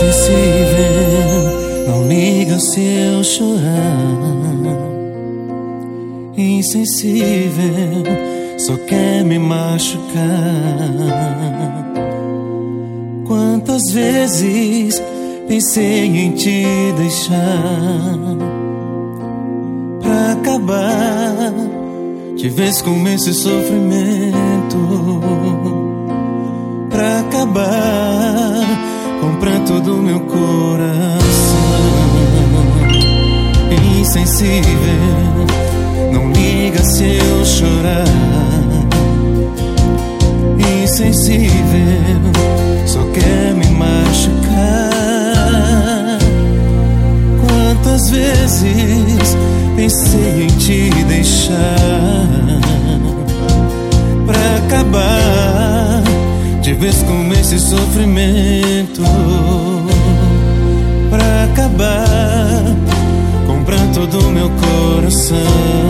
Insensível, não liga se eu chorar. Insensível, só quer me machucar. Quantas vezes pensei em te deixar pra acabar de vez com esse sofrimento, pra acabar com o pranto do meu coração. Insensível, não liga se eu chorar. Insensível, só quer me machucar. Quantas vezes pensei em te deixar pra acabar de vez com esse sofrimento, pra acabar com o pranto do meu coração.